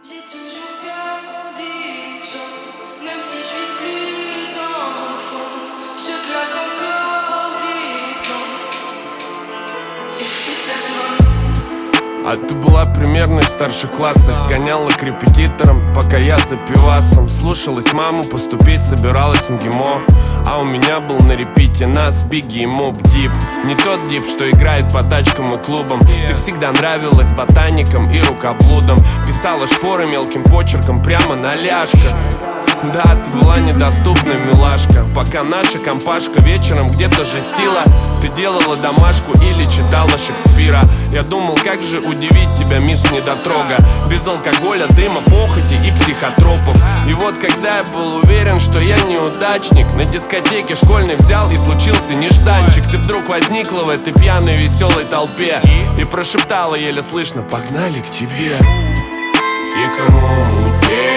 J'ai toujours peur des gens, même si je suis plus enfant, je claque encore des temps. Et tu cherches mon... А ты была примерно в старших классах. Гоняла к репетиторам, пока я за пивасом. Слушалась маму, поступить собиралась в МГИМО. А у меня был на репите нас Бигги и Моб Дип. Не тот дип, что играет по тачкам и клубам. Ты всегда нравилась ботаникам и рукоблудам. Писала шпоры мелким почерком прямо на ляжках. Да, ты была недоступна, милашка. Пока наша компашка вечером где-то жестила, ты делала домашку или читала Шекспира. Я думал, как же удивить тебя, мисс недотрога. Без алкоголя, дыма, похоти и психотропов. И вот когда я был уверен, что я неудачник, на дискотеке школьной взял и случился нежданчик. Ты вдруг возникла в этой пьяной веселой толпе и прошептала еле слышно: погнали к тебе. В тихом омуте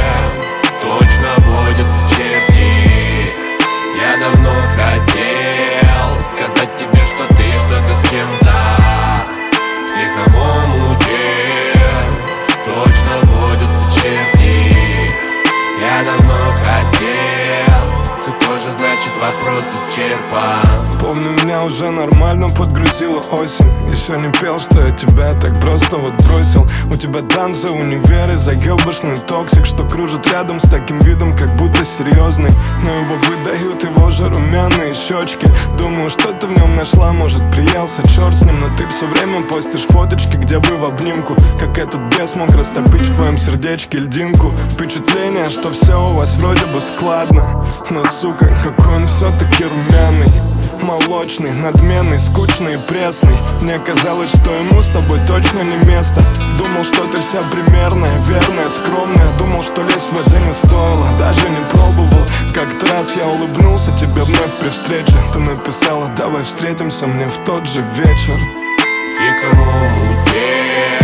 точно водятся черти. Я давно хотел сказать тебе, что ты что-то с чем-то. В тихом омуте точно водятся черти. Я давно хотел. Ты тоже, значит, вопрос исчерпан. Помню, меня уже нормально подгрузила осень. Еще не пел, что я тебя так просто вот бросил. У тебя танцы, универы, заебышный токсик, что кружит рядом с таким видом, как будто серьезный. Но его выдают его же румяные щечки. Думаю, что ты в нем нашла, может приелся, черт с ним. Но ты все время постишь фоточки, где вы в обнимку. Как этот бес мог растопить в твоем сердечке льдинку. Впечатление, что все у вас вроде бы складно. Но, сука, какой он все-таки румяный. Молочный, надменный, скучный и пресный. Мне казалось, что ему с тобой точно не место. Думал, что ты вся примерная, верная, скромная. Думал, что лезть в это не стоило, даже не пробовал. Как-то раз я улыбнулся тебе вновь при встрече. Ты написала: давай встретимся мне в тот же вечер. В тихом омуте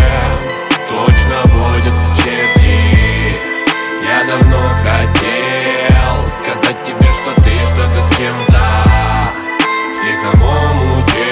точно водятся черти. Я давно хотел сказать тебе, что ты что-то с чем-то. В тихом омуте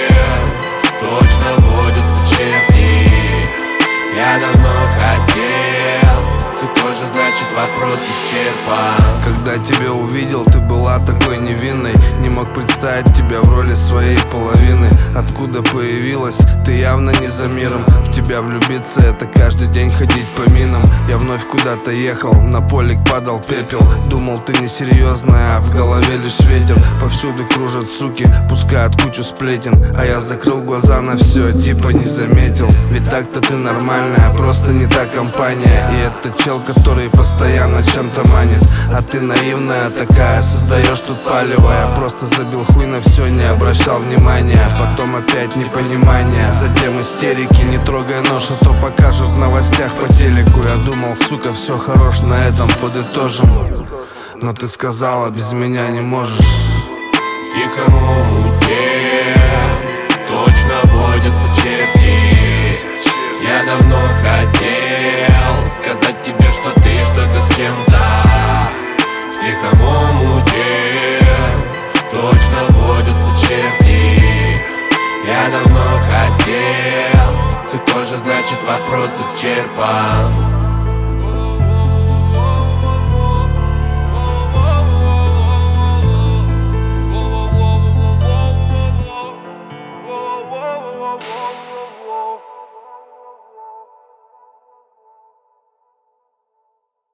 точно водятся черти. Я давно хотел. Ты тоже, значит, вопрос исчерпан. Когда тебя увидел, ты была такой невинной. Не мог представить тебя в роли своей половины. Откуда появилась, ты явно не за миром. В тебя влюбиться — это каждый день ходить по минам. Я вновь куда-то ехал, на полик падал пепел. Думал, ты несерьезная, а в голове лишь ветер. Повсюду кружат суки, пускают кучу сплетен. А я закрыл глаза на все, типа не заметил. Ведь так-то ты нормальная, просто не та компания. И этот чел, который постоянно чем-то манит. А ты наивная такая, создаешь тут палево. Я просто забил хуй на все, не обращал внимания. Потом опять непонимание, затем истерики. Не трогай нож, а то покажут в новостях по телеку. Я думал, сука, все хорош, на этом подытожим. Но ты сказала, без меня не можешь. В тихом омуте точно водятся черти. Я давно хотел сказать тебе, что ты что-то с чем-то. В тихом омуте точно водятся черти. Я давно хотел. Ты тоже, значит, вопрос исчерпан.